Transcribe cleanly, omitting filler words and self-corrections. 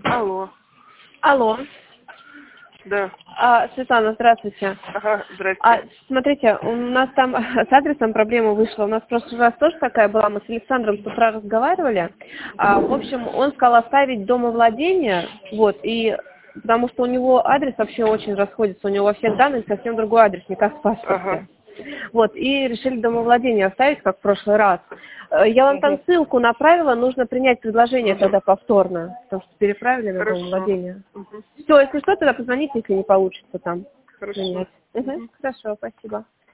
Алло. Алло. Да. Светлана, здравствуйте. Ага, здрасте. Смотрите, у нас там с адресом проблема вышла. У нас в прошлый раз тоже такая была. Мы с Александром с утра разговаривали. В общем, он сказал оставить домовладение, вот, и потому что у него адрес вообще очень расходится. У него во всех данных совсем другой адрес, не как в паспорте. Ага. Вот, и решили домовладение оставить, как в прошлый раз. Я вам там ссылку направила, нужно принять предложение тогда повторно, потому что переправили на Хорошо. домовладение. Все, если что, тогда позвоните, если не получится там Хорошо. принять. Хорошо, спасибо.